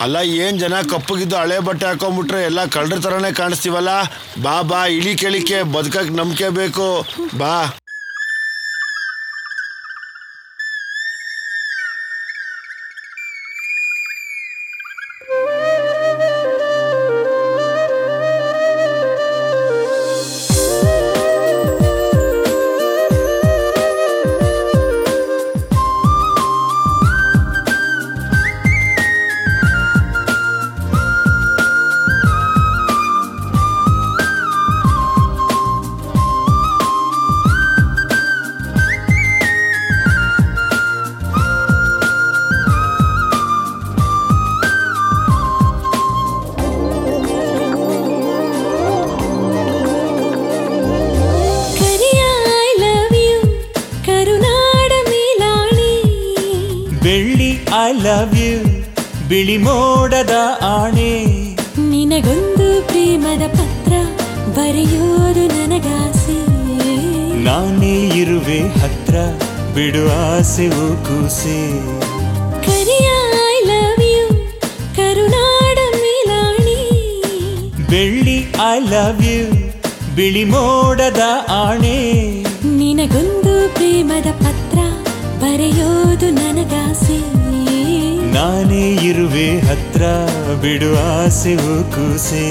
ಅಲ್ಲ ಏನ್ ಜನ ಕಪ್ಪಗಿದ್ದು ಹಳೆ ಬಟ್ಟೆ ಹಾಕೊಂಡ್ಬಿಟ್ರೆ ಎಲ್ಲ ಕಳ್ಳರ ತರನೇ ಕಾಣಿಸ್ತೀವಲ್ಲ. ಬಾ ಬಾ, ಇಳಿ ಕೇಳಿಕೆ ಬದುಕಕ್ ನಂಬಿಕೆ ಬೇಕು, ಬಾ. I love you ಬಿಳಿ ಮೋಡದ ಆಣೆ. ನಿನಗೊಂದು ಪ್ರೇಮದ ಪತ್ರ ಬರೆಯೋದು ನನಗಾಸೆ. ನಾನೇ ಇರುವೆ ಹತ್ರ ಬಿಡು ಆಸೆವು ಕೂಸೆ. ಕರಿಯ I love you ಕರುನಾಡ ಮೇಲಾಣಿ. ಬೆಳ್ಳಿ I love you ಬಿಳಿ ಮೋಡದ ಆಣೆ. ನಿನಗೊಂದು ಪ್ರೇಮದ ಪತ್ರ ಬರೆಯೋದು ನನಗಾಸೆ. ನಾನೇ ಇರುವೆ ಹತ್ರ ಬಿಡು ಆಸೆವು ಕೂಸೆ.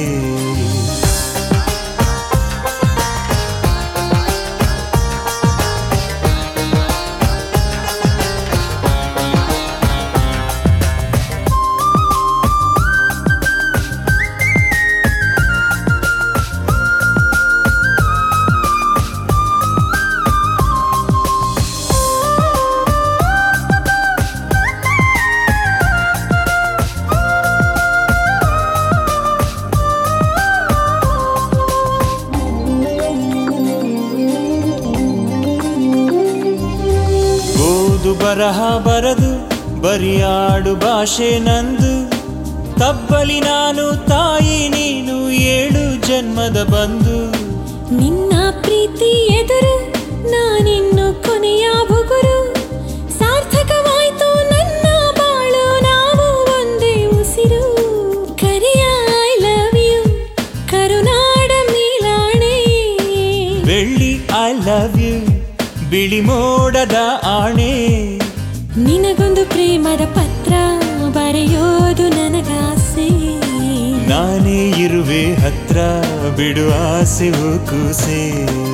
ಬರಹ ಬರದು ಬರಿಯಾಡು ಭಾಷೆ ನಂದು. ತಬ್ಬಲಿ ನಾನು ತಾಯಿ ನೀನು 7 ಜನ್ಮದ ಬಂದು. ನಿನ್ನ ಪ್ರೀತಿ ಎದುರು ನಾನಿನ್ನು ಕೊನೆಯ ಬುಗುರು. ಸಾರ್ಥಕವಾಯ್ತು ನನ್ನ ಬಾಳು ನಾವು ಒಂದೇ ಉಸಿರು. ಕರಿಯ I love you ಕರುನಾಡ ಮೇಲಾಣೆ. ಬೆಳ್ಳಿ I love you ಬಿಳಿ ಮೋಡದ ಆಣೆ. ನಿನಗೊಂದು ಪ್ರೇಮದ ಪತ್ರ ಬರೆಯೋದು ನನಗಾಸೆ. ನಾನೇ ಇರುವೆ ಹತ್ರ ಬಿಡು ಆಸೆವು ಕೂಸೆ.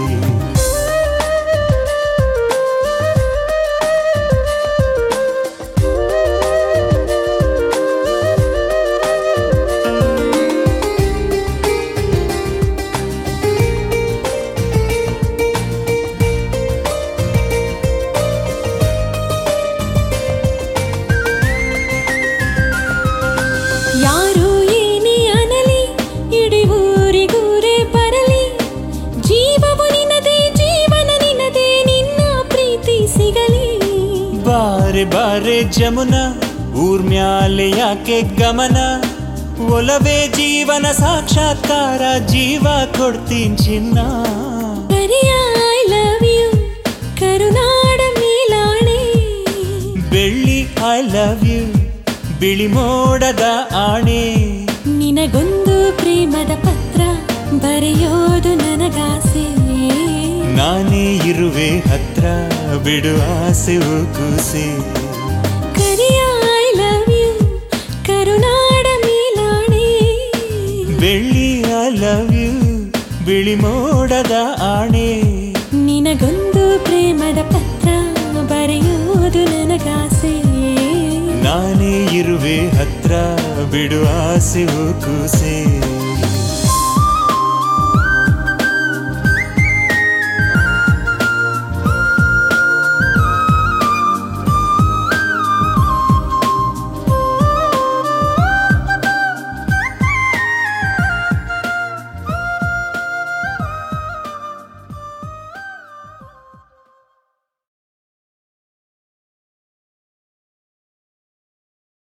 ಯಾರು ಏನೇ ಅನಲಿ ಇಡೀ ಊರಿಗೂರೇ ಬರಲಿ. ಜೀವವು ನಿನದೇ ಜೀವನ ನಿನದೇ ನಿನ್ನ ಪ್ರೀತಿ ಸಿಗಲಿ. ಬಾರೆ ಬಾರೆ ಜಮುನಾ ಊರ್ಮ್ಯಾಲೆ ಯಾಕೆ ಗಮನ. ಒಲವೇ ಜೀವನ ಸಾಕ್ಷಾತ್ಕಾರ ಜೀವ ಕೊಡ್ತೀನಿ ಚಿನ್ನ. ಕರಿಯ I love you ಕರುನಾಡ ಮೇಲಾಣೆ. ಬೆಳ್ಳಿ I love you ಬಿಳಿ ಮೋಡದ ಆಣೆ. ನಿನಗೊಂದು ಪ್ರೇಮದ ಪತ್ರ ಬರೆಯೋದು ನನಗಾಸೆ. ನಾನೇ ಇರುವೆ ಹತ್ರ ಬಿಡು ಆಸೆವು ಕೂಸೆ. ಕರಿಯ I love you ಕರುನಾಡ ಮೇಲಾಣೆ. ಬೆಳ್ಳಿ I love you ಬಿಳಿ ಮೋಡದ ಆಣೆ. ನಿನಗೊಂದು ಪ್ರೇಮದ ಪತ್ರ ಬರೆಯೋದು ನನಗಾಸೆ. ನಾನೇ ಇರುವೆ ಹತ್ರ ಬಿಡು ಆಸೆವು ಕೂಸೆ.